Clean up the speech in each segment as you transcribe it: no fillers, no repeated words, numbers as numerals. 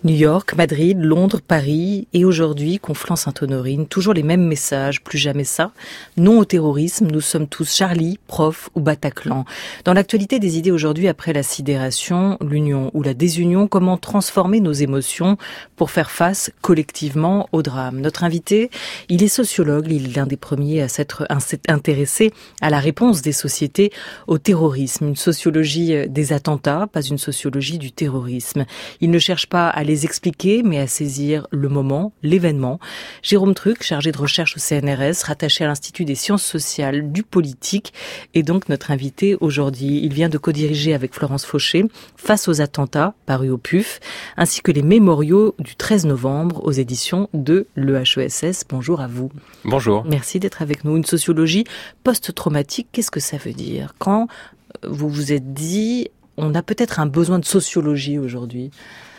New York, Madrid, Londres, Paris et aujourd'hui Conflans-Sainte-Honorine. Toujours les mêmes messages, plus jamais ça. Non au terrorisme, nous sommes tous Charlie, prof ou Bataclan. Dans l'actualité des idées aujourd'hui après la sidération, l'union ou la désunion, comment transformer nos émotions pour faire face collectivement au drame. Notre invité, il est sociologue, il est l'un des premiers à s'être intéressé à la réponse des sociétés au terrorisme. Une sociologie des attentats, pas une sociologie du terrorisme. Il ne cherche pas à les expliquer, mais à saisir le moment, l'événement. Jérôme Truc, chargé de recherche au CNRS, rattaché à l'Institut des sciences sociales du politique, est donc notre invité aujourd'hui. Il vient de co-diriger avec Florence Fauché Face aux attentats, paru au PUF, ainsi que les mémoriaux du 13 novembre aux éditions de l'EHESS. Bonjour à vous. Bonjour. Merci d'être avec nous. Une sociologie post-traumatique, qu'est-ce que ça veut dire? Quand vous vous êtes dit, on a peut-être un besoin de sociologie aujourd'hui?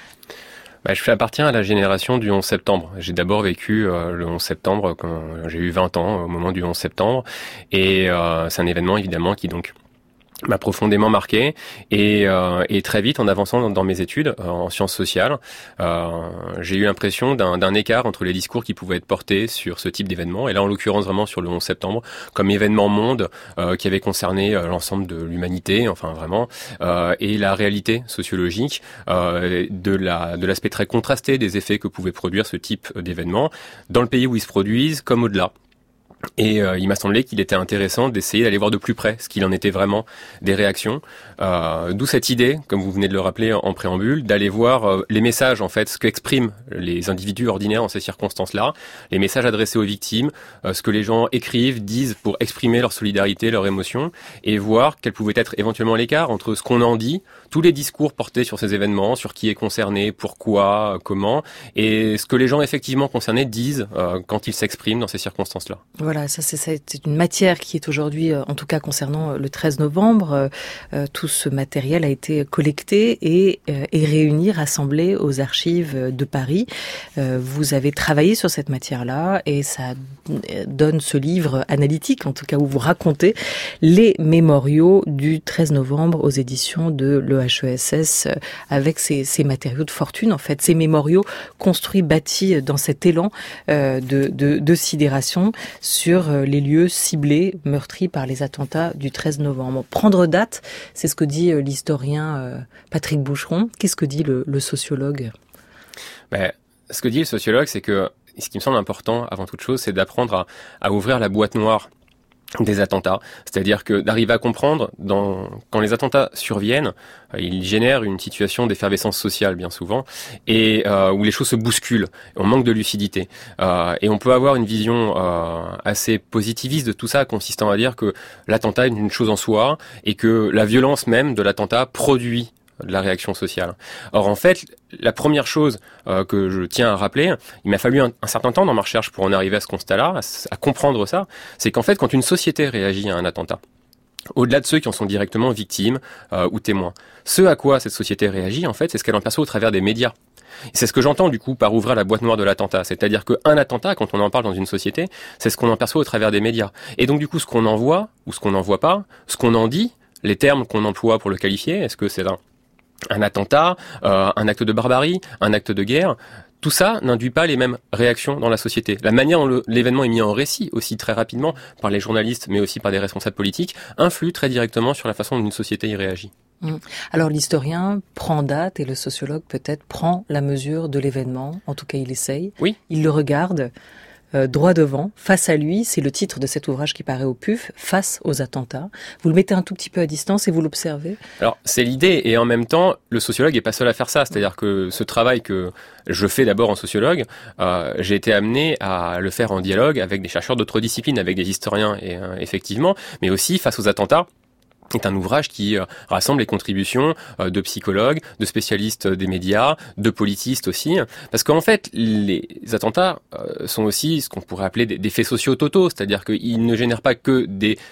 Je appartiens à la génération du 11 septembre. J'ai d'abord vécu le 11 septembre quand j'ai eu 20 ans au moment du 11 septembre. Et c'est un événement évidemment qui donc m'a profondément marqué et très vite en avançant dans mes études en sciences sociales, j'ai eu l'impression d'un écart entre les discours qui pouvaient être portés sur ce type d'événement et là en l'occurrence vraiment sur le 11 septembre comme événement monde qui avait concerné l'ensemble de l'humanité, enfin vraiment, et la réalité sociologique de l'aspect très contrasté des effets que pouvait produire ce type d'événement dans le pays où ils se produisent comme au-delà. Et il m'a semblé qu'il était intéressant d'essayer d'aller voir de plus près ce qu'il en était vraiment des réactions. D'où cette idée, comme vous venez de le rappeler en préambule, d'aller voir les messages, en fait, ce qu'expriment les individus ordinaires en ces circonstances-là, les messages adressés aux victimes, ce que les gens écrivent, disent pour exprimer leur solidarité, leur émotion, et voir quel pouvait être éventuellement l'écart entre ce qu'on en dit, tous les discours portés sur ces événements, sur qui est concerné, pourquoi, comment, et ce que les gens effectivement concernés disent quand ils s'expriment dans ces circonstances-là. Voilà, ça c'est une matière qui est aujourd'hui, en tout cas concernant le 13 novembre, tout ce matériel a été collecté et réuni, rassemblé aux archives de Paris. Vous avez travaillé sur cette matière-là et ça donne ce livre analytique, en tout cas où vous racontez les mémoriaux du 13 novembre aux éditions de l'EHESS avec ces matériaux de fortune, en fait, ces mémoriaux construits, bâtis dans cet élan de sidération sur les lieux ciblés, meurtris par les attentats du 13 novembre. Prendre date, c'est ce que dit l'historien Patrick Boucheron. Qu'est-ce que dit le sociologue? Ce que dit le sociologue, c'est que ce qui me semble important, avant toute chose, c'est d'apprendre à ouvrir la boîte noire des attentats, c'est-à-dire que d'arriver à comprendre quand les attentats surviennent, ils génèrent une situation d'effervescence sociale bien souvent et où les choses se bousculent, on manque de lucidité et on peut avoir une vision assez positiviste de tout ça, consistant à dire que l'attentat est une chose en soi et que la violence même de l'attentat produit de la réaction sociale. Or, en fait, la première chose que je tiens à rappeler, il m'a fallu un certain temps dans ma recherche pour en arriver à ce constat-là, à comprendre ça, c'est qu'en fait, quand une société réagit à un attentat, au-delà de ceux qui en sont directement victimes ou témoins, ce à quoi cette société réagit, en fait, c'est ce qu'elle en perçoit au travers des médias. Et c'est ce que j'entends du coup par ouvrir la boîte noire de l'attentat, c'est-à-dire qu'un attentat, quand on en parle dans une société, c'est ce qu'on en perçoit au travers des médias. Et donc du coup, ce qu'on en voit ou ce qu'on n'en voit pas, ce qu'on en dit, les termes qu'on emploie pour le qualifier, est-ce que c'est un attentat, un acte de barbarie, un acte de guerre, tout ça n'induit pas les mêmes réactions dans la société. La manière dont l'événement est mis en récit, aussi très rapidement, par les journalistes, mais aussi par des responsables politiques, influe très directement sur la façon dont une société y réagit. Alors l'historien prend date et le sociologue peut-être prend la mesure de l'événement, en tout cas il essaye, oui. Il le regarde droit devant, face à lui, c'est le titre de cet ouvrage qui paraît au PUF, Face aux attentats. Vous le mettez un tout petit peu à distance et vous l'observez? Alors, c'est l'idée, et en même temps, le sociologue n'est pas seul à faire ça. C'est-à-dire que ce travail que je fais d'abord en sociologue, j'ai été amené à le faire en dialogue avec des chercheurs d'autres disciplines, avec des historiens, et effectivement, mais aussi Face aux attentats. C'est un ouvrage qui rassemble les contributions de psychologues, de spécialistes des médias, de politistes aussi. Parce qu'en fait, les attentats sont aussi ce qu'on pourrait appeler des faits sociaux totaux. C'est-à-dire qu'ils ne génèrent pas que des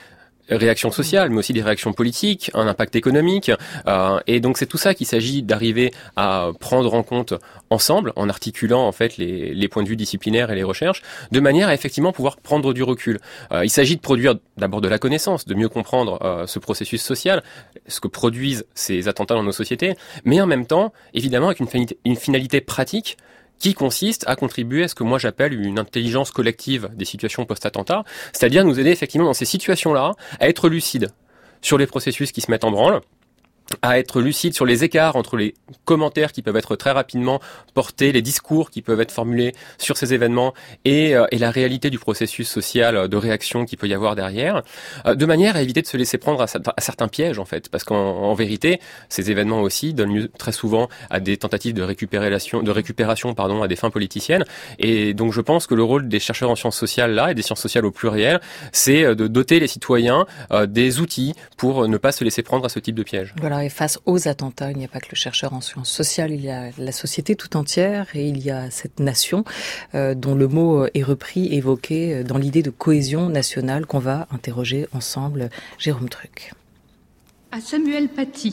réactions sociales, mais aussi des réactions politiques, un impact économique. Et donc c'est tout ça qu'il s'agit d'arriver à prendre en compte ensemble, en articulant en fait les points de vue disciplinaires et les recherches, de manière à effectivement pouvoir prendre du recul. Il s'agit de produire d'abord de la connaissance, de mieux comprendre ce processus social, ce que produisent ces attentats dans nos sociétés, mais en même temps, évidemment, avec une finalité pratique qui consiste à contribuer à ce que moi j'appelle une intelligence collective des situations post-attentat, c'est-à-dire nous aider effectivement dans ces situations-là à être lucides sur les processus qui se mettent en branle, à être lucide sur les écarts entre les commentaires qui peuvent être très rapidement portés, les discours qui peuvent être formulés sur ces événements et la réalité du processus social de réaction qu'il peut y avoir derrière, de manière à éviter de se laisser prendre à certains pièges en fait, parce qu'en vérité, ces événements aussi donnent lieu très souvent à des tentatives de récupération à des fins politiciennes, et donc je pense que le rôle des chercheurs en sciences sociales là, et des sciences sociales au pluriel, c'est de doter les citoyens des outils pour ne pas se laisser prendre à ce type de piège. Voilà. Et face aux attentats, il n'y a pas que le chercheur en sciences sociales, il y a la société tout entière et il y a cette nation dont le mot est repris, évoqué dans l'idée de cohésion nationale qu'on va interroger ensemble. Jérôme Truc. À Samuel Paty.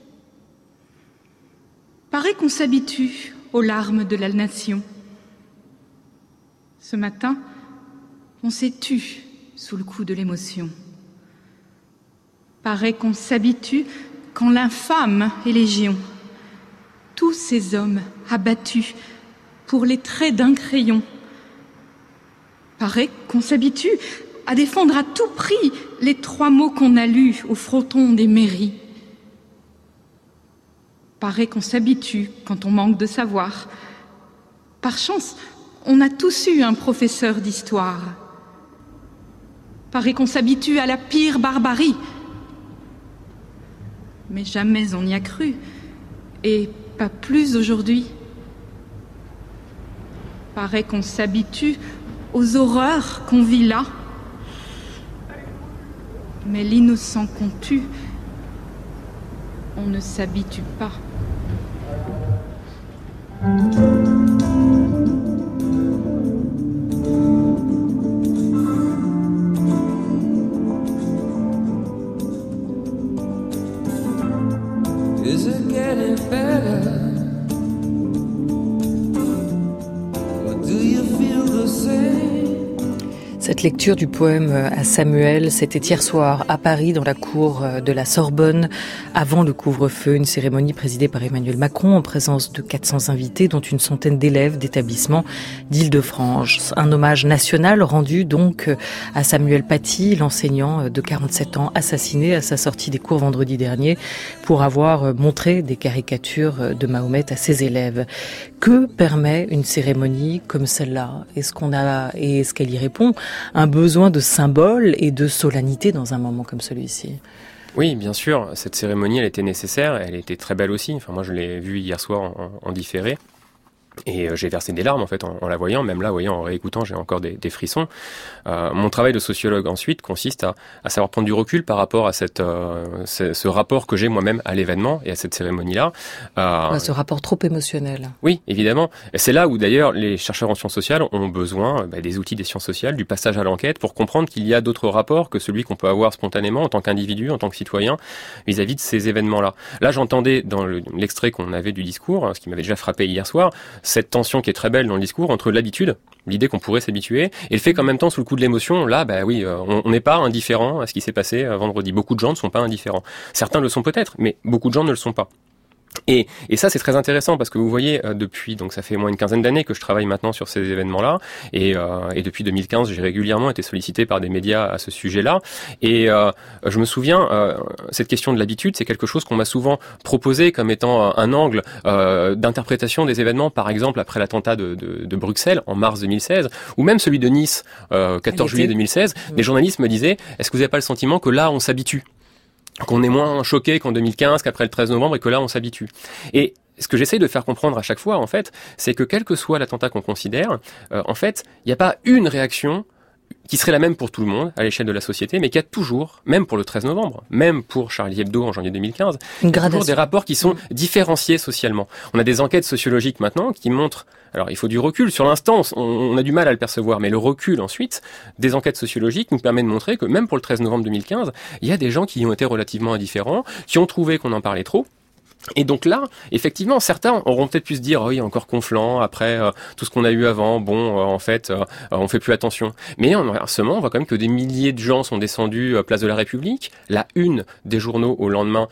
Paraît qu'on s'habitue aux larmes de la nation. Ce matin, on s'est tu sous le coup de l'émotion. Paraît qu'on s'habitue quand l'infâme est légion, tous ces hommes abattus pour les traits d'un crayon. Paraît qu'on s'habitue à défendre à tout prix les 3 mots qu'on a lus au fronton des mairies. Paraît qu'on s'habitue quand on manque de savoir. Par chance, on a tous eu un professeur d'histoire. Paraît qu'on s'habitue à la pire barbarie. Mais jamais on n'y a cru, et pas plus aujourd'hui. Paraît qu'on s'habitue aux horreurs qu'on vit là. Mais l'innocent qu'on tue, on ne s'habitue pas. Is it getting better? Or do you feel the same? Cette lecture du poème à Samuel, c'était hier soir à Paris, dans la cour de la Sorbonne, avant le couvre-feu, une cérémonie présidée par Emmanuel Macron en présence de 400 invités, dont une centaine d'élèves d'établissements d'Île-de-France. Un hommage national rendu donc à Samuel Paty, l'enseignant de 47 ans assassiné à sa sortie des cours vendredi dernier pour avoir montré des caricatures de Mahomet à ses élèves. Que permet une cérémonie comme celle-là? Est-ce qu'elle y répond? Un besoin de symbole et de solennité dans un moment comme celui-ci. Oui, bien sûr. Cette cérémonie, elle était nécessaire. Elle était très belle aussi. Enfin, moi, je l'ai vue hier soir en différé. Et j'ai versé des larmes en fait en la voyant, même là, vous voyez, en réécoutant, j'ai encore des frissons. Mon travail de sociologue ensuite consiste à savoir prendre du recul par rapport à ce rapport que j'ai moi-même à l'événement et à cette cérémonie-là. Ce rapport trop émotionnel. Oui, évidemment. Et c'est là où d'ailleurs les chercheurs en sciences sociales ont besoin des outils des sciences sociales, du passage à l'enquête, pour comprendre qu'il y a d'autres rapports que celui qu'on peut avoir spontanément en tant qu'individu, en tant que citoyen, vis-à-vis de ces événements-là. Là, j'entendais dans l'extrait qu'on avait du discours, ce qui m'avait déjà frappé hier soir, cette tension qui est très belle dans le discours entre l'habitude, l'idée qu'on pourrait s'habituer, et le fait qu'en même temps, sous le coup de l'émotion, là, on n'est pas indifférent à ce qui s'est passé vendredi. Beaucoup de gens ne sont pas indifférents. Certains le sont peut-être, mais beaucoup de gens ne le sont pas. Et ça, c'est très intéressant parce que vous voyez, depuis, donc ça fait au moins une quinzaine d'années que je travaille maintenant sur ces événements-là, et depuis 2015, j'ai régulièrement été sollicité par des médias à ce sujet-là. Et je me souviens, cette question de l'habitude, c'est quelque chose qu'on m'a souvent proposé comme étant un angle d'interprétation des événements, par exemple après l'attentat de Bruxelles en mars 2016, ou même celui de Nice, 14 juillet 2016. Des journalistes me disaient, est-ce que vous n'avez pas le sentiment que là, on s'habitue ? Qu'on est moins choqué qu'en 2015, qu'après le 13 novembre, et que là, on s'habitue. Et ce que j'essaie de faire comprendre à chaque fois, en fait, c'est que quel que soit l'attentat qu'on considère, en fait, il n'y a pas une réaction qui serait la même pour tout le monde à l'échelle de la société, mais qui a toujours, même pour le 13 novembre, même pour Charlie Hebdo en janvier 2015, toujours des rapports qui sont différenciés socialement. On a des enquêtes sociologiques maintenant qui montrent, alors il faut du recul, sur l'instant on a du mal à le percevoir, mais le recul ensuite des enquêtes sociologiques nous permet de montrer que même pour le 13 novembre 2015, il y a des gens qui y ont été relativement indifférents, qui ont trouvé qu'on en parlait trop. Et donc là, effectivement, certains auront peut-être pu se dire, oui, encore Conflans, après tout ce qu'on a eu avant, en fait, on fait plus attention. Mais inversement, on voit quand même que des milliers de gens sont descendus place de la République. La une des journaux au lendemain,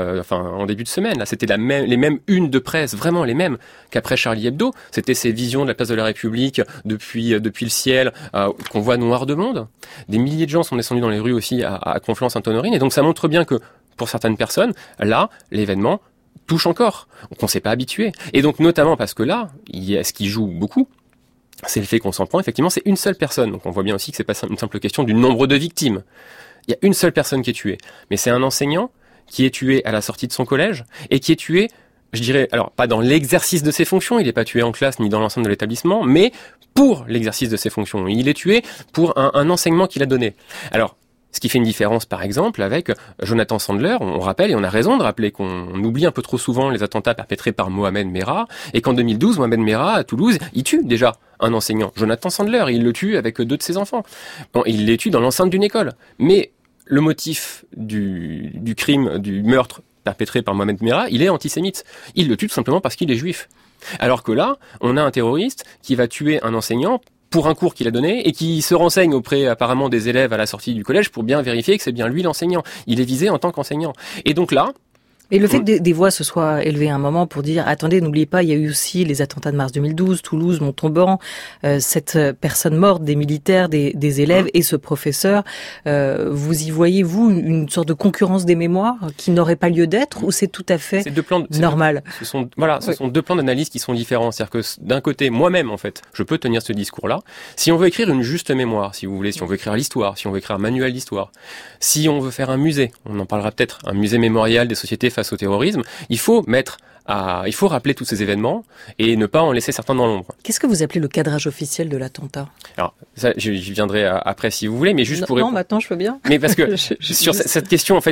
en début de semaine, là, c'était les mêmes unes de presse, vraiment les mêmes qu'après Charlie Hebdo. C'était ces visions de la place de la République depuis le ciel, qu'on voit noir de monde. Des milliers de gens sont descendus dans les rues aussi à Conflans-Sainte-Honorine. Et donc ça montre bien que, pour certaines personnes, là, l'événement touche encore, qu'on ne s'est pas habitué. Et donc, notamment parce que là, il y a ce qui joue beaucoup, c'est le fait qu'on s'en prend, effectivement, c'est une seule personne. Donc, on voit bien aussi que c'est pas une simple question du nombre de victimes. Il y a une seule personne qui est tuée. Mais c'est un enseignant qui est tué à la sortie de son collège et qui est tué, je dirais, alors, pas dans l'exercice de ses fonctions, il n'est pas tué en classe ni dans l'enceinte de l'établissement, mais pour l'exercice de ses fonctions. Il est tué pour un enseignement qu'il a donné. Alors, ce qui fait une différence, par exemple, avec Jonathan Sandler. On rappelle, et on a raison de rappeler qu'on oublie un peu trop souvent les attentats perpétrés par Mohamed Merah, et qu'en 2012, Mohamed Merah, à Toulouse, il tue déjà un enseignant, Jonathan Sandler, il le tue avec 2 de ses enfants. Bon, il les tue dans l'enceinte d'une école. Mais le motif du crime, du meurtre perpétré par Mohamed Merah, il est antisémite. Il le tue tout simplement parce qu'il est juif. Alors que là, on a un terroriste qui va tuer un enseignant pour un cours qu'il a donné et qui se renseigne auprès apparemment des élèves à la sortie du collège pour bien vérifier que c'est bien lui l'enseignant. Il est visé en tant qu'enseignant. Et donc là... Et le fait que des voix se soient élevées à un moment pour dire « Attendez, n'oubliez pas, il y a eu aussi les attentats de mars 2012, Toulouse, Montauban, cette personne morte, des militaires, des élèves et ce professeur. Vous y voyez, vous, une sorte de concurrence des mémoires qui n'aurait pas lieu d'être ou c'est tout à fait normal ?» Ce sont 2 plans d'analyse qui sont différents. C'est-à-dire que d'un côté, moi-même, en fait, je peux tenir ce discours-là. Si on veut écrire une juste mémoire, si vous voulez, si on veut écrire l'histoire, si on veut écrire un manuel d'histoire, si on veut faire un musée, on en parlera peut-être, un musée mémorial des sociétés face au terrorisme, il faut rappeler tous ces événements et ne pas en laisser certains dans l'ombre. Qu'est-ce que vous appelez le cadrage officiel de l'attentat ? Alors, ça, j'y viendrai après si vous voulez, mais juste pour... Non, maintenant je veux bien. Mais parce que sur cette question, en fait,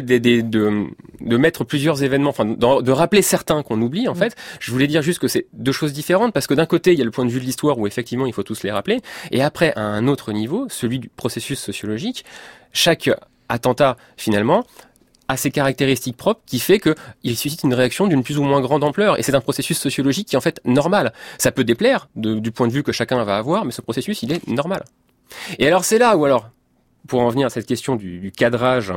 de mettre plusieurs événements, enfin, de rappeler certains qu'on oublie, en fait, je voulais dire juste que c'est 2 choses différentes, parce que d'un côté, il y a le point de vue de l'histoire où effectivement, il faut tous les rappeler, et après, à un autre niveau, celui du processus sociologique, chaque attentat, finalement, a ses caractéristiques propres qui fait que il suscite une réaction d'une plus ou moins grande ampleur. Et c'est un processus sociologique qui est en fait normal. Ça peut déplaire du point de vue que chacun va avoir, mais ce processus, il est normal. Et alors c'est là où alors, pour en venir à cette question du cadrage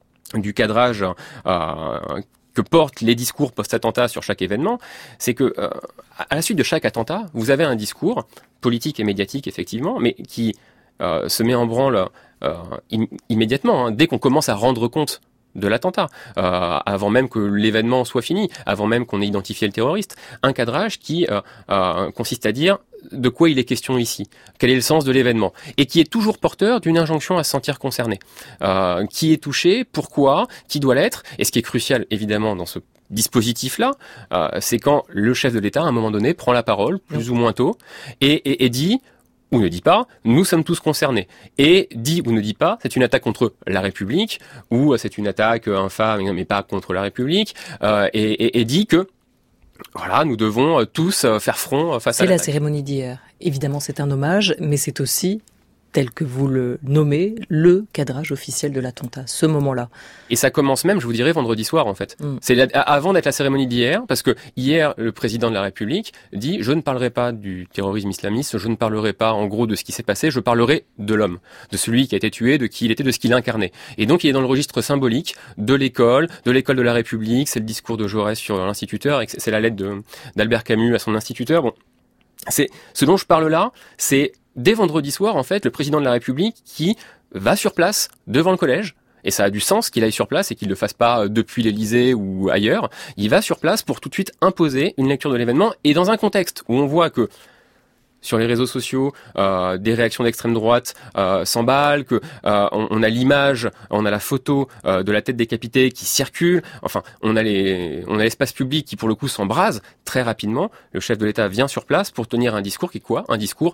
que portent les discours post-attentat sur chaque événement, c'est que à la suite de chaque attentat, vous avez un discours politique et médiatique effectivement, mais qui se met en branle immédiatement, hein, dès qu'on commence à rendre compte de l'attentat, avant même que l'événement soit fini, avant même qu'on ait identifié le terroriste. Un cadrage qui consiste à dire de quoi il est question ici, quel est le sens de l'événement, et qui est toujours porteur d'une injonction à se sentir concerné. Qui est touché, pourquoi, qui doit l'être, et ce qui est crucial évidemment dans ce dispositif-là, c'est quand le chef de l'État, à un moment donné, prend la parole, plus ou moins tôt, et dit... ou ne dit pas, nous sommes tous concernés. Et dit ou ne dit pas, c'est une attaque contre la République, ou c'est une attaque infâme, mais pas contre la République, et dit que, voilà, nous devons tous faire front face à l'attaque. C'est la cérémonie d'hier. Évidemment, c'est un hommage, mais c'est aussi, tel que vous le nommez, le cadrage officiel de l'attentat, ce moment-là. Et ça commence même, je vous dirais, vendredi soir, en fait. C'est avant d'être la cérémonie d'hier, parce que hier, le président de la République dit « Je ne parlerai pas du terrorisme islamiste, je ne parlerai pas, en gros, de ce qui s'est passé, je parlerai de l'homme, de celui qui a été tué, de qui il était, de ce qu'il incarnait. » Et donc, il est dans le registre symbolique de l'école de la République, c'est le discours de Jaurès sur l'instituteur, et c'est la lettre d'Albert Camus à son instituteur. Bon, c'est ce dont je parle là, c'est dès vendredi soir, en fait, le président de la République qui va sur place devant le collège, et ça a du sens qu'il aille sur place et qu'il ne le fasse pas depuis l'Élysée ou ailleurs, il va sur place pour tout de suite imposer une lecture de l'événement, et dans un contexte où on voit que sur les réseaux sociaux, des réactions d'extrême droite s'emballent, que on a l'image, on a la photo de la tête décapitée qui circule. Enfin, on a l'espace public qui pour le coup s'embrase très rapidement. Le chef de l'État vient sur place pour tenir un discours qui est quoi ? Un discours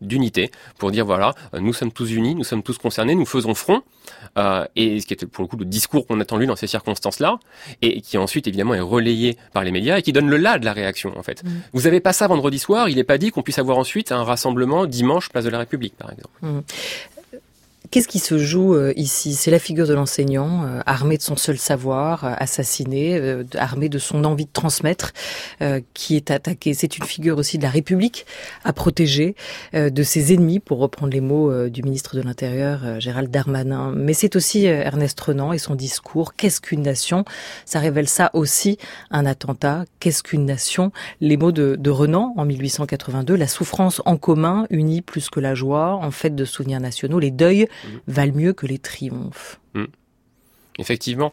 d'unité pour dire voilà, nous sommes tous unis, nous sommes tous concernés, nous faisons front. Et ce qui était pour le coup le discours qu'on attend lui dans ces circonstances-là, et qui ensuite évidemment est relayé par les médias et qui donne le là de la réaction en fait. Vous avez pas ça vendredi soir, il n'est pas dit qu'on puisse avoir ensuite un rassemblement dimanche place de la République par exemple. Qu'est-ce qui se joue ici? C'est la figure de l'enseignant, armé de son seul savoir, assassiné, armé de son envie de transmettre, qui est attaqué. C'est une figure aussi de la République à protéger de ses ennemis, pour reprendre les mots du ministre de l'Intérieur, Gérald Darmanin. Mais c'est aussi Ernest Renan et son discours. Qu'est-ce qu'une nation? Ça révèle ça aussi, un attentat. Qu'est-ce qu'une nation? Les mots de Renan en 1882, la souffrance en commun unit plus que la joie, en fête de souvenirs nationaux, les deuils valent mieux que les triomphes. Effectivement,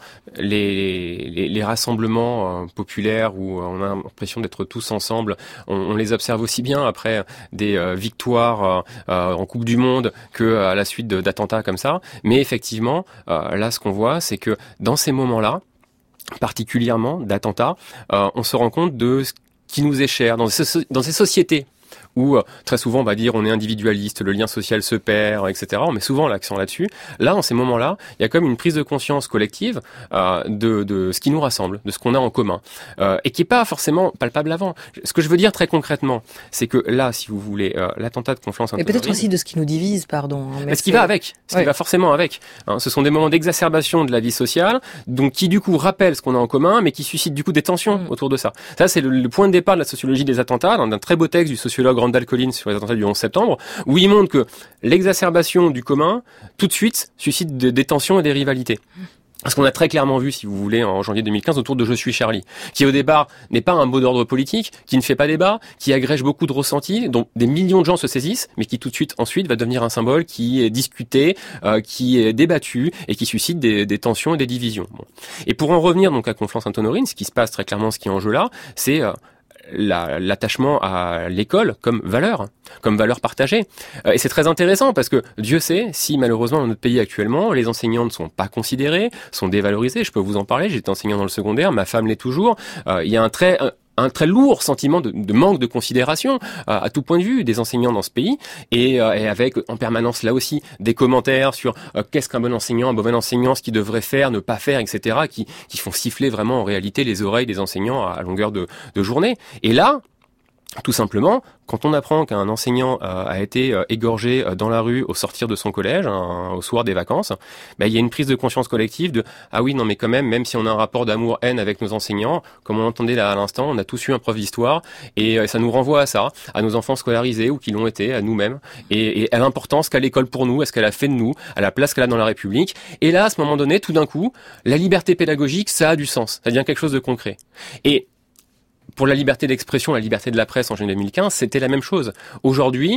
les rassemblements populaires où on a l'impression d'être tous ensemble, on les observe aussi bien après des victoires en Coupe du Monde que à la suite d'attentats comme ça. Mais effectivement, là, ce qu'on voit, c'est que dans ces moments-là, particulièrement d'attentats, on se rend compte de ce qui nous est cher dans ces sociétés où très souvent on va dire on est individualiste, le lien social se perd, etc. On met souvent l'accent là-dessus. Là, en ces moments-là, il y a comme une prise de conscience collective de ce qui nous rassemble, de ce qu'on a en commun, et qui est pas forcément palpable avant. Ce que je veux dire très concrètement, c'est que là, si vous voulez, l'attentat de Conflans-Sainte-Honorine... Et peut-être aussi de ce qui nous divise, pardon. Mais ce qui va avec, qui va forcément avec. Ce sont des moments d'exacerbation de la vie sociale, donc qui du coup rappellent ce qu'on a en commun, mais qui suscitent du coup des tensions autour de ça. Ça, c'est le point de départ de la sociologie des attentats, dans un très beau texte du sociologue Randall Collins sur les attentats du 11 septembre, où il montre que l'exacerbation du commun, tout de suite, suscite des tensions et des rivalités. Parce qu'on a très clairement vu, si vous voulez, en janvier 2015, autour de « Je suis Charlie », qui au départ n'est pas un mot d'ordre politique, qui ne fait pas débat, qui agrège beaucoup de ressentis, dont des millions de gens se saisissent, mais qui tout de suite, ensuite, va devenir un symbole qui est discuté, qui est débattu, et qui suscite des tensions et des divisions. Bon. Et pour en revenir donc à Conflans-Sainte-Honorine, ce qui se passe très clairement, ce qui est en jeu là, c'est... l'attachement à l'école comme valeur partagée. Et c'est très intéressant parce que Dieu sait si malheureusement dans notre pays actuellement, les enseignants ne sont pas considérés, sont dévalorisés. Je peux vous en parler, j'étais enseignant dans le secondaire, ma femme l'est toujours. Il y a un très lourd sentiment de manque de considération à tout point de vue des enseignants dans ce pays et avec en permanence là aussi des commentaires sur qu'est-ce qu'un bon enseignant, un mauvais enseignant, ce qu'il devrait faire, ne pas faire, etc. qui font siffler vraiment en réalité les oreilles des enseignants à longueur de journée. Et là, tout simplement, quand on apprend qu'un enseignant a été égorgé dans la rue au sortir de son collège, au soir des vacances, il y a une prise de conscience collective de « Ah oui, non mais quand même si on a un rapport d'amour-haine avec nos enseignants, comme on l'entendait là à l'instant, on a tous eu un prof d'histoire, et ça nous renvoie à ça, à nos enfants scolarisés ou qui l'ont été, à nous-mêmes, et à l'importance qu'a l'école pour nous, à ce qu'elle a fait de nous, à la place qu'elle a dans la République. Et là, à ce moment donné, tout d'un coup, la liberté pédagogique, ça a du sens, ça devient quelque chose de concret. Et pour la liberté d'expression, la liberté de la presse en janvier 2015, c'était la même chose. Aujourd'hui,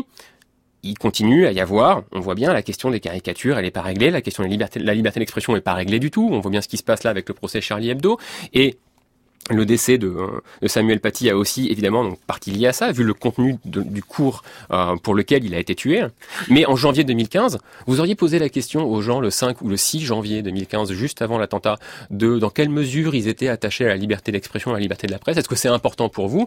il continue à y avoir, on voit bien, la question des caricatures, elle n'est pas réglée, la question de la liberté d'expression n'est pas réglée du tout, on voit bien ce qui se passe là avec le procès Charlie Hebdo, et le décès de Samuel Paty a aussi évidemment donc partie liée à ça, vu le contenu du cours pour lequel il a été tué. Mais en janvier 2015, vous auriez posé la question aux gens le 5 ou le 6 janvier 2015, juste avant l'attentat, de dans quelle mesure ils étaient attachés à la liberté d'expression, à la liberté de la presse. Est-ce que c'est important pour vous?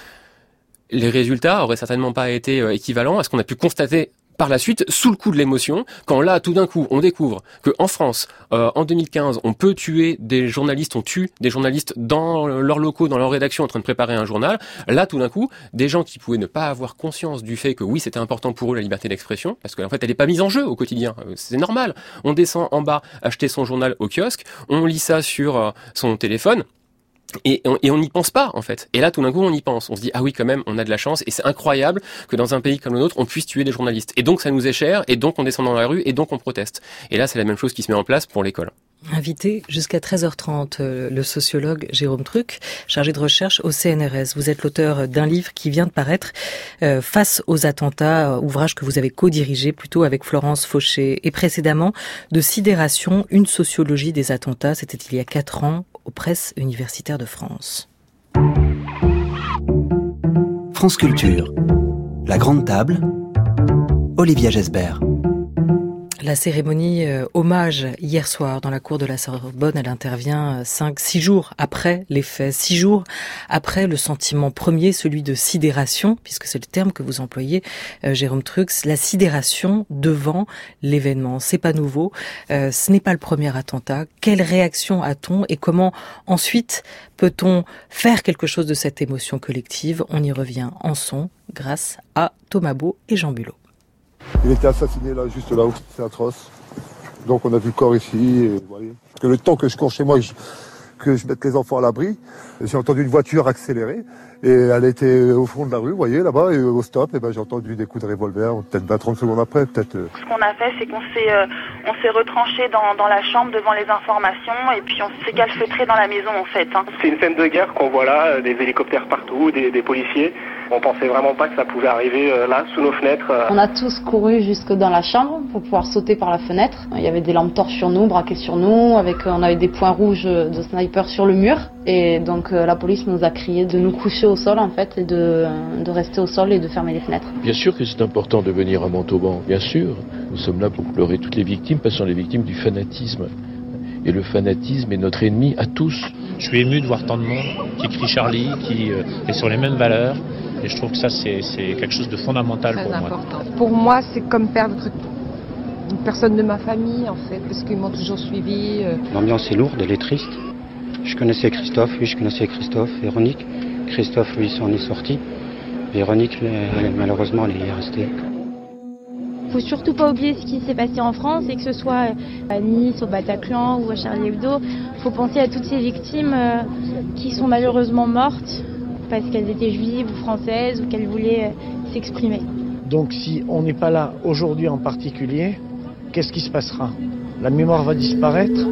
Les résultats auraient certainement pas été équivalents à ce qu'on a pu constater par la suite, sous le coup de l'émotion, quand là, tout d'un coup, on découvre qu'en France, en 2015, on peut tuer des journalistes, on tue des journalistes dans leurs locaux, dans leur rédaction, en train de préparer un journal. Là, tout d'un coup, des gens qui pouvaient ne pas avoir conscience du fait que oui, c'était important pour eux la liberté d'expression, parce qu'en fait, elle n'est pas mise en jeu au quotidien. C'est normal. On descend en bas, acheter son journal au kiosque, on lit ça sur son téléphone. Et on n'y pense pas, en fait. Et là, tout d'un coup, on y pense. On se dit, ah oui, quand même, on a de la chance. Et c'est incroyable que dans un pays comme le nôtre, on puisse tuer des journalistes. Et donc, ça nous est cher. Et donc, on descend dans la rue. Et donc, on proteste. Et là, c'est la même chose qui se met en place pour l'école. Invité jusqu'à 13h30, le sociologue Jérôme Truc, chargé de recherche au CNRS. Vous êtes l'auteur d'un livre qui vient de paraître, Face aux attentats, ouvrage que vous avez co-dirigé plutôt avec Florence Fauché. Et précédemment, de Sidération, une sociologie des attentats. C'était il y a 4 ans aux Presses universitaires de France. France Culture, la grande table, Olivia Gesbert. La cérémonie hommage hier soir dans la cour de la Sorbonne, elle intervient 6 jours après les faits, 6 jours après le sentiment premier, celui de sidération, puisque c'est le terme que vous employez, Jérôme Trux, la sidération devant l'événement. C'est pas nouveau, ce n'est pas le premier attentat. Quelle réaction a-t-on et comment ensuite peut-on faire quelque chose de cette émotion collective? On y revient en son grâce à Thomas Beau et Jean Bulot. Il était assassiné là, juste là-haut, c'est atroce. Donc on a vu le corps ici, et voilà. Que le temps que je cours chez moi, que je mette les enfants à l'abri, j'ai entendu une voiture accélérer, et elle était au fond de la rue, vous voyez, là-bas, et au stop, et j'ai entendu des coups de revolver, peut-être 20-30 secondes après, peut-être. Ce qu'on a fait, c'est qu'on s'est retranché dans la chambre devant les informations, et puis on s'est calfeutré dans la maison, en fait. C'est une scène de guerre qu'on voit là, des hélicoptères partout, des policiers. On pensait vraiment pas que ça pouvait arriver là, sous nos fenêtres. On a tous couru jusque dans la chambre pour pouvoir sauter par la fenêtre. Il y avait des lampes torches sur nous, braquées sur nous, on avait des points rouges de sniper sur le mur. Et donc la police nous a crié de nous coucher au sol en fait, et de rester au sol et de fermer les fenêtres. Bien sûr que c'est important de venir à Montauban, bien sûr. Nous sommes là pour pleurer toutes les victimes, parce que ce sont les victimes du fanatisme. Et le fanatisme est notre ennemi à tous. Je suis ému de voir tant de monde qui crie Charlie, qui est sur les mêmes valeurs. Et je trouve que ça, c'est quelque chose de fondamental pour moi. Pour moi, c'est comme perdre une personne de ma famille, en fait, parce qu'ils m'ont toujours suivi. L'ambiance est lourde, elle est triste. Je connaissais Christophe, Véronique. Christophe, lui, s'en est sorti. Véronique, malheureusement, elle est restée. Il ne faut surtout pas oublier ce qui s'est passé en France, et que ce soit à Nice, au Bataclan ou à Charlie Hebdo. Il faut penser à toutes ces victimes qui sont malheureusement mortes parce qu'elles étaient juives ou françaises ou qu'elles voulaient s'exprimer. Donc si on n'est pas là aujourd'hui en particulier, qu'est-ce qui se passera? La mémoire va disparaître?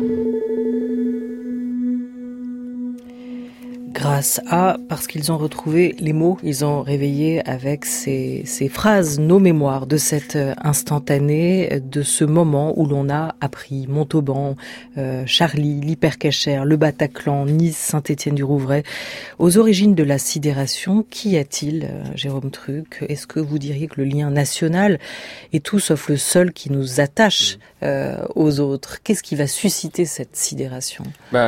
Grâce à, parce qu'ils ont retrouvé les mots, ils ont réveillé avec ces phrases nos mémoires de cet instantané, de ce moment où l'on a appris Montauban, Charlie, l'Hypercacher, le Bataclan, Nice, Saint-Étienne-du-Rouvray. Aux origines de la sidération, qu'y a-t-il, Jérôme Trux? Est-ce que vous diriez que le lien national est tout sauf le seul qui nous attache aux autres? Qu'est-ce qui va susciter cette sidération?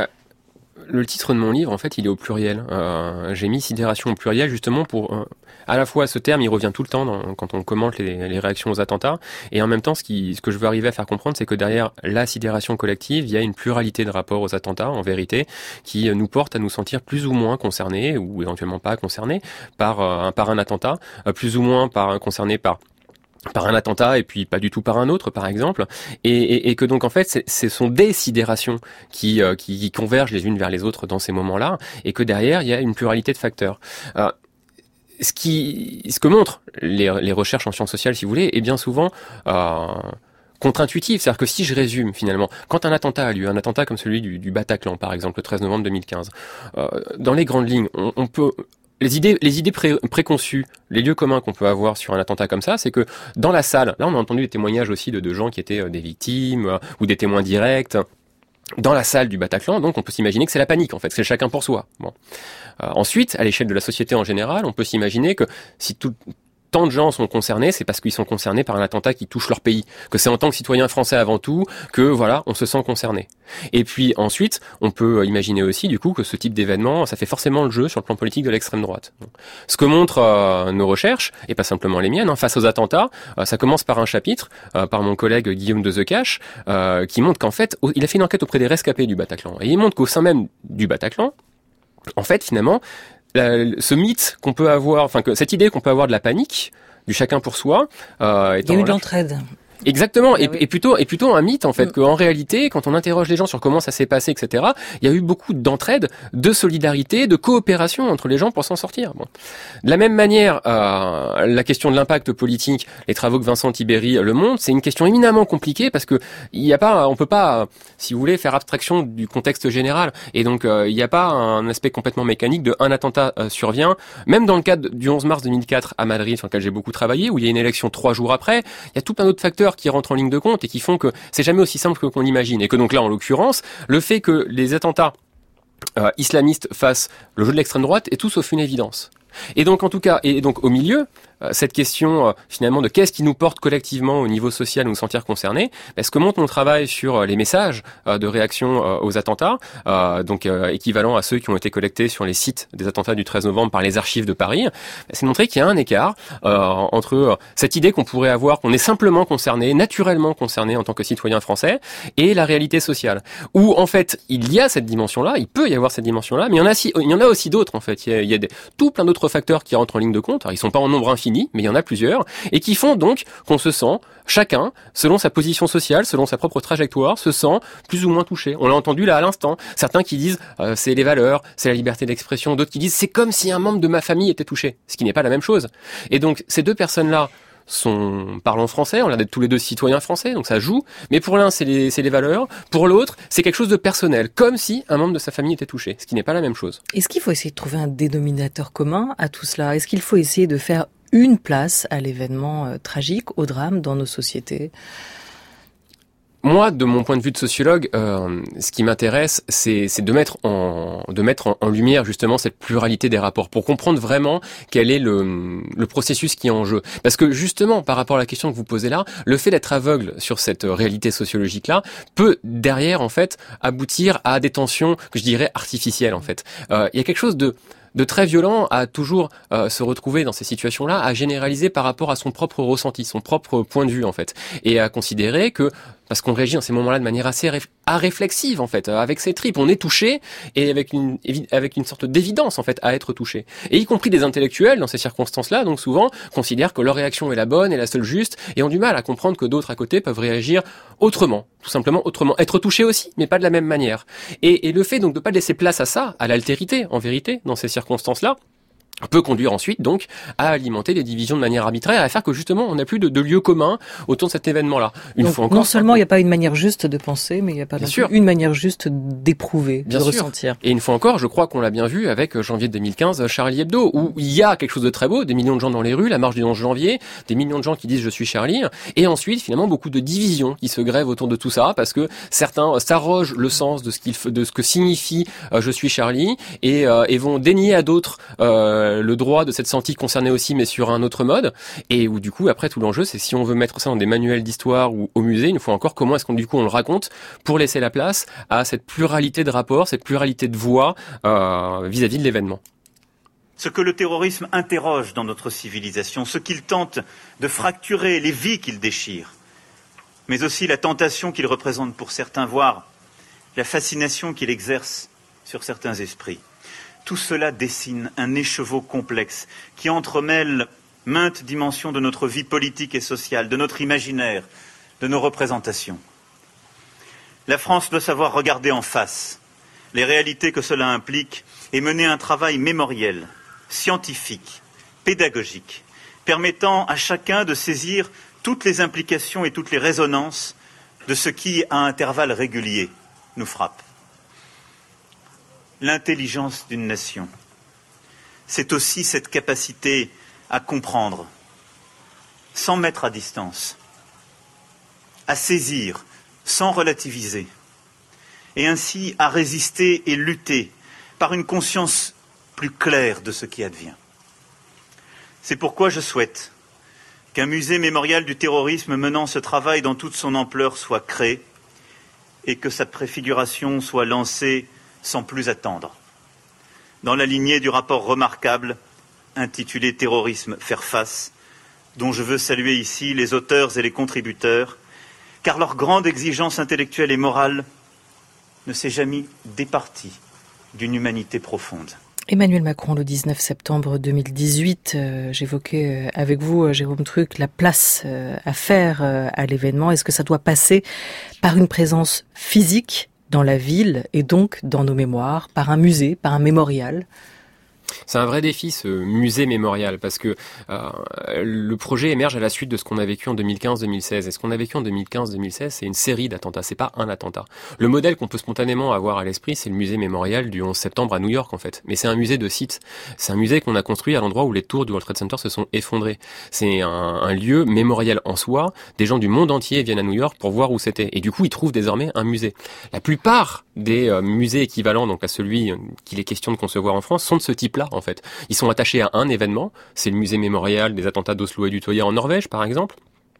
Le titre de mon livre, en fait, il est au pluriel. J'ai mis sidération au pluriel justement pour... à la fois, ce terme, il revient tout le temps quand on commente les réactions aux attentats. Et en même temps, ce que je veux arriver à faire comprendre, c'est que derrière la sidération collective, il y a une pluralité de rapports aux attentats, en vérité, qui nous porte à nous sentir plus ou moins concernés, ou éventuellement pas concernés, par un attentat, plus ou moins concernés par un attentat et puis pas du tout par un autre, par exemple, et que donc en fait ce sont des sidérations qui convergent les unes vers les autres dans ces moments-là, et que derrière il y a une pluralité de facteurs. Ce que montrent les recherches en sciences sociales, si vous voulez, est bien souvent contre-intuitif. C'est-à-dire que si je résume finalement, quand un attentat a lieu, un attentat comme celui du Bataclan par exemple, le 13 novembre 2015, dans les grandes lignes, on peut... Les idées préconçues, les lieux communs qu'on peut avoir sur un attentat comme ça, c'est que dans la salle, là on a entendu des témoignages aussi de gens qui étaient des victimes ou des témoins directs, dans la salle du Bataclan, donc on peut s'imaginer que c'est la panique en fait, c'est chacun pour soi. Bon. Ensuite, à l'échelle de la société en général, on peut s'imaginer que si tant de gens sont concernés, c'est parce qu'ils sont concernés par un attentat qui touche leur pays, que c'est en tant que citoyen français avant tout que voilà, on se sent concerné. Et puis ensuite, on peut imaginer aussi du coup que ce type d'événement, ça fait forcément le jeu sur le plan politique de l'extrême droite. Ce que montrent nos recherches, et pas simplement les miennes, face aux attentats, ça commence par un chapitre par mon collègue Guillaume de The Cache, qui montre qu'en fait, il a fait une enquête auprès des rescapés du Bataclan, et il montre qu'au sein même du Bataclan, en fait finalement, ce mythe qu'on peut avoir, que cette idée qu'on peut avoir de la panique, du chacun pour soi, il y a eu de l'entraide. Exactement, et plutôt un mythe en fait, qu'en réalité, quand on interroge les gens sur comment ça s'est passé, etc., il y a eu beaucoup d'entraide, de solidarité, de coopération entre les gens pour s'en sortir. Bon. De la même manière, la question de l'impact politique, les travaux que Vincent Tiberi le montre, c'est une question éminemment compliquée parce que on peut pas, si vous voulez, faire abstraction du contexte général, et donc il n'y a pas un aspect complètement mécanique de un attentat survient, même dans le cadre du 11 mars 2004 à Madrid, sur lequel j'ai beaucoup travaillé, où il y a une élection 3 jours après, il y a tout un autre facteur qui rentrent en ligne de compte et qui font que c'est jamais aussi simple que qu'on l'imagine. Et que donc là, en l'occurrence, le fait que les attentats islamistes fassent le jeu de l'extrême droite est tout sauf une évidence. Et donc, en tout cas, et donc au milieu, cette question finalement de qu'est-ce qui nous porte collectivement au niveau social nous sentir concernés, ce que montre mon travail sur les messages de réaction aux attentats, donc équivalent à ceux qui ont été collectés sur les sites des attentats du 13 novembre par les archives de Paris, c'est de montrer qu'il y a un écart entre cette idée qu'on pourrait avoir, qu'on est simplement concerné, naturellement concerné en tant que citoyen français, et la réalité sociale. Où en fait, il y a cette dimension-là, il peut y avoir cette dimension-là, mais il y en a aussi d'autres en fait. Il y a tout plein d'autres facteurs qui rentrent en ligne de compte. Alors, ils sont pas en nombre infini, mais il y en a plusieurs, et qui font donc qu'on se sent, chacun, selon sa position sociale, selon sa propre trajectoire, se sent plus ou moins touché. On l'a entendu là à l'instant. Certains qui disent c'est les valeurs, c'est la liberté d'expression, d'autres qui disent c'est comme si un membre de ma famille était touché, ce qui n'est pas la même chose. Et donc ces deux personnes-là parlent français, on a d'être tous les deux citoyens français, donc ça joue, mais pour l'un c'est les valeurs, pour l'autre c'est quelque chose de personnel, comme si un membre de sa famille était touché, ce qui n'est pas la même chose. Est-ce qu'il faut essayer de trouver un dénominateur commun à tout cela ? Est-ce qu'il faut essayer de faire une place à l'événement tragique, au drame dans nos sociétés ? Moi, de mon point de vue de sociologue, ce qui m'intéresse, c'est de mettre en lumière justement cette pluralité des rapports pour comprendre vraiment quel est le processus qui est en jeu. Parce que justement, par rapport à la question que vous posez là, le fait d'être aveugle sur cette réalité sociologique-là peut derrière en fait aboutir à des tensions que je dirais artificielles en fait. Il y a quelque chose de très violent à toujours se retrouver dans ces situations-là, à généraliser par rapport à son propre ressenti, son propre point de vue en fait, et à considérer que parce qu'on réagit dans ces moments-là de manière assez réflexive en fait, avec ses tripes, on est touché et avec une sorte d'évidence en fait à être touché. Et y compris des intellectuels dans ces circonstances-là, donc souvent considèrent que leur réaction est la bonne et la seule juste, et ont du mal à comprendre que d'autres à côté peuvent réagir autrement, tout simplement autrement, être touchés aussi, mais pas de la même manière. Et le fait donc de pas laisser place à ça, à l'altérité en vérité dans ces circonstances-là, peut conduire ensuite donc à alimenter des divisions de manière arbitraire, à faire que justement on n'a plus de lieu commun autour de cet événement-là. Non seulement il n'y a pas une manière juste de penser, mais il n'y a pas une manière juste d'éprouver, de ressentir. Et une fois encore, je crois qu'on l'a bien vu avec janvier 2015, Charlie Hebdo, où il y a quelque chose de très beau, des millions de gens dans les rues, la marche du 11 janvier, des millions de gens qui disent je suis Charlie, et ensuite finalement beaucoup de divisions qui se grèvent autour de tout ça, parce que certains s'arrogent le sens de ce que signifie je suis Charlie, et vont dénier à d'autres le droit de s'être senti concerné aussi, mais sur un autre mode, et où du coup après tout l'enjeu c'est si on veut mettre ça dans des manuels d'histoire ou au musée, une fois encore comment est-ce qu'on du coup on le raconte pour laisser la place à cette pluralité de rapports, cette pluralité de voix vis-à-vis de l'événement. Ce que le terrorisme interroge dans notre civilisation, ce qu'il tente de fracturer, les vies qu'il déchire, mais aussi la tentation qu'il représente pour certains, voire la fascination qu'il exerce sur certains esprits. Tout cela dessine un écheveau complexe qui entremêle maintes dimensions de notre vie politique et sociale, de notre imaginaire, de nos représentations. La France doit savoir regarder en face les réalités que cela implique et mener un travail mémoriel, scientifique, pédagogique, permettant à chacun de saisir toutes les implications et toutes les résonances de ce qui, à intervalles réguliers, nous frappe. L'intelligence d'une nation, c'est aussi cette capacité à comprendre, sans mettre à distance, à saisir, sans relativiser, et ainsi à résister et lutter par une conscience plus claire de ce qui advient. C'est pourquoi je souhaite qu'un musée mémorial du terrorisme menant ce travail dans toute son ampleur soit créé et que sa préfiguration soit lancée sans plus attendre, dans la lignée du rapport remarquable intitulé « Terrorisme, faire face », dont je veux saluer ici les auteurs et les contributeurs, car leur grande exigence intellectuelle et morale ne s'est jamais départie d'une humanité profonde. Emmanuel Macron, le 19 septembre 2018, j'évoquais avec vous, Jérôme Truc, la place à faire à l'événement. Est-ce que ça doit passer par une présence physique dans la ville et donc dans nos mémoires, par un musée, par un mémorial? C'est un vrai défi, ce musée mémorial, parce que le projet émerge à la suite de ce qu'on a vécu en 2015-2016. Et ce qu'on a vécu en 2015-2016, c'est une série d'attentats, c'est pas un attentat. Le modèle qu'on peut spontanément avoir à l'esprit, c'est le musée mémorial du 11 septembre à New York, en fait. Mais c'est un musée de sites. C'est un musée qu'on a construit à l'endroit où les tours du World Trade Center se sont effondrées. C'est un lieu mémorial en soi. Des gens du monde entier viennent à New York pour voir où c'était. Et du coup, ils trouvent désormais un musée. La plupart des musées équivalents, donc à celui qu'il est question de concevoir en France, sont de ce type-là, là, en fait. Ils sont attachés à un événement, c'est le musée mémorial des attentats d'Oslo et d'Utøya en Norvège, par exemple.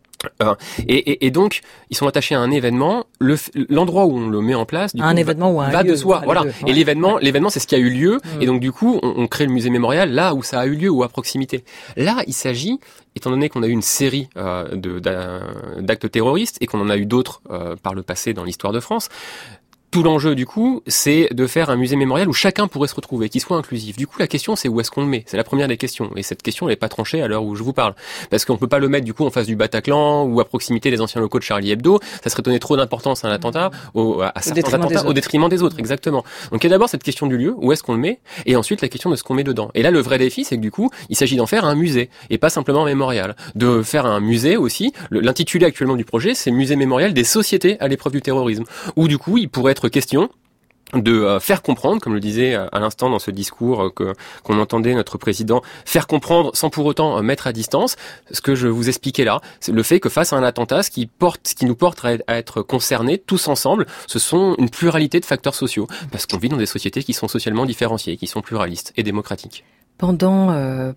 Et donc, ils sont attachés à un événement. L'endroit où on le met en place, événement ou un va lieu, de soi. Voilà. Lieu, ouais. Et l'événement, c'est ce qui a eu lieu. Et donc, du coup, on crée le musée mémorial là où ça a eu lieu ou à proximité. Là, il s'agit, étant donné qu'on a eu une série d'actes terroristes et qu'on en a eu d'autres par le passé dans l'histoire de France. Tout l'enjeu, du coup, c'est de faire un musée mémorial où chacun pourrait se retrouver, qui soit inclusif. Du coup, la question, c'est où est-ce qu'on le met? C'est la première des questions. Et cette question, elle n'est pas tranchée à l'heure où je vous parle. Parce qu'on peut pas le mettre, du coup, en face du Bataclan ou à proximité des anciens locaux de Charlie Hebdo. Ça serait donner trop d'importance à un attentat, à certains attentats, au détriment des autres. Exactement. Donc, il y a d'abord cette question du lieu, où est-ce qu'on le met? Et ensuite, la question de ce qu'on met dedans. Et là, le vrai défi, c'est que, du coup, il s'agit d'en faire un musée. Et pas simplement un mémorial. De faire un musée aussi. L'intitulé actuellement du projet, c'est Musée mémorial des sociétés à l'épreuve du terrorisme. Où, du coup, il pourrait être question de faire comprendre, comme le disait à l'instant dans ce discours qu'on entendait notre président, faire comprendre sans pour autant mettre à distance. Ce que je vous expliquais là, c'est le fait que face à un attentat, ce qui nous porte à être concernés tous ensemble, ce sont une pluralité de facteurs sociaux, parce qu'on vit dans des sociétés qui sont socialement différenciées, qui sont pluralistes et démocratiques. Pendant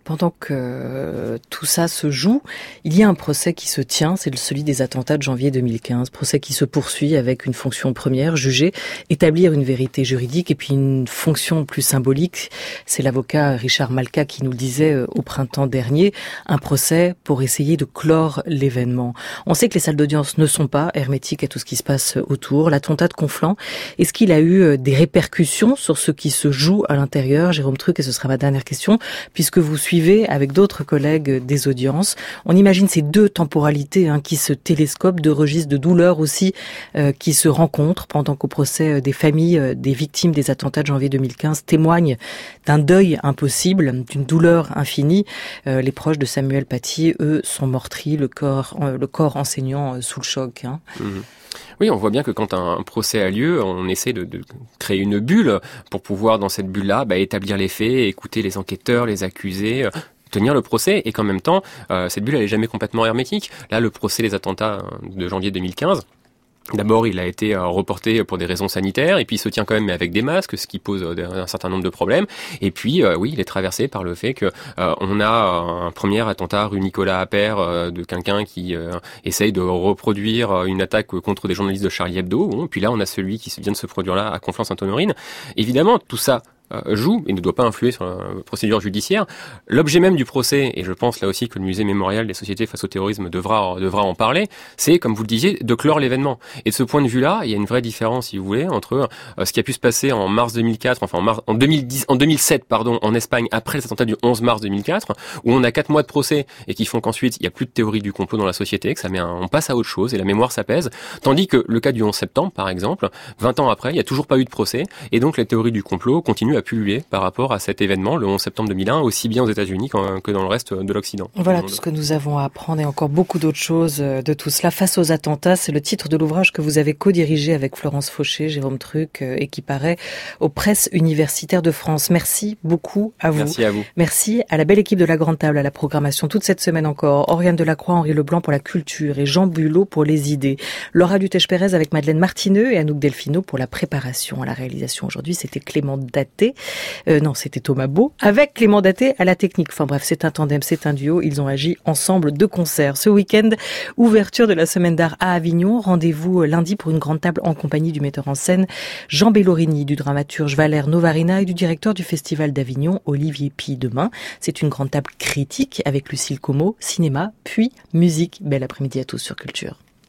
que tout ça se joue, il y a un procès qui se tient, c'est celui des attentats de janvier 2015, procès qui se poursuit avec une fonction première, juger, établir une vérité juridique, et puis une fonction plus symbolique, c'est l'avocat Richard Malka qui nous le disait au printemps dernier, un procès pour essayer de clore l'événement. On sait que les salles d'audience ne sont pas hermétiques à tout ce qui se passe autour. L'attentat de Conflans, est-ce qu'il a eu des répercussions sur ce qui se joue à l'intérieur? Jérôme Truc, et ce sera ma dernière question, puisque vous suivez avec d'autres collègues des audiences. On imagine ces deux temporalités qui se télescopent, deux registres de douleur aussi qui se rencontrent pendant qu'au procès des familles des victimes des attentats de janvier 2015 témoignent d'un deuil impossible, d'une douleur infinie. Les proches de Samuel Paty, eux, sont meurtris, le corps enseignant sous le choc. Oui, on voit bien que quand un procès a lieu, on essaie de créer une bulle pour pouvoir, dans cette bulle-là, établir les faits, écouter les enquêteurs, les accusés, tenir le procès, et qu'en même temps, cette bulle, elle est jamais complètement hermétique. Là, le procès des attentats de janvier 2015, d'abord, il a été reporté pour des raisons sanitaires, et puis il se tient quand même avec des masques, ce qui pose un certain nombre de problèmes. Et puis, oui, il est traversé par le fait que on a un premier attentat rue Nicolas Appert de quelqu'un qui essaye de reproduire une attaque contre des journalistes de Charlie Hebdo. Et puis là, on a celui qui vient de se produire là à Conflans-Sainte-Honorine. Évidemment, tout ça joue et ne doit pas influer sur la procédure judiciaire. L'objet même du procès, et je pense là aussi que le musée mémorial des sociétés face au terrorisme devra en parler, c'est, comme vous le disiez, de clore l'événement. Et de ce point de vue-là, il y a une vraie différence, si vous voulez, entre ce qui a pu se passer en mars 2004, en 2007, en Espagne, après les attentats du 11 mars 2004, où on a 4 mois de procès et qui font qu'ensuite, il n'y a plus de théorie du complot dans la société, que on passe à autre chose et la mémoire s'apaise. Tandis que le cas du 11 septembre, par exemple, 20 ans après, il n'y a toujours pas eu de procès, et donc la théorie du complot continue à pulluler par rapport à cet événement, le 11 septembre 2001, aussi bien aux États-Unis que dans le reste de l'Occident. Voilà tout ce que nous avons à apprendre et encore beaucoup d'autres choses de tout cela. Face aux attentats, c'est le titre de l'ouvrage que vous avez co-dirigé avec Florence Fauché, Jérôme Truc, et qui paraît aux presses universitaires de France. Merci beaucoup à vous. Merci à vous. Merci à la belle équipe de la Grande Table, à la programmation toute cette semaine encore. Oriane Delacroix, Henri Leblanc pour la culture et Jean Bulot pour les idées. Laura Dutèche-Pérez avec Madeleine Martineux et Anouk Delfino pour la préparation. À la réalisation aujourd'hui, c'était Clément Daté. C'était Thomas Beau avec Clément Daté à la technique. Enfin bref, c'est un tandem, c'est un duo. Ils ont agi ensemble de concert. Ce week-end, ouverture de la Semaine d'Art à Avignon. Rendez-vous lundi pour une grande table en compagnie du metteur en scène Jean Bellorini, du dramaturge Valère Novarina et du directeur du Festival d'Avignon, Olivier Pi. Demain, c'est une grande table critique avec Lucille Como, cinéma, puis musique. Bel après-midi à tous sur Culture.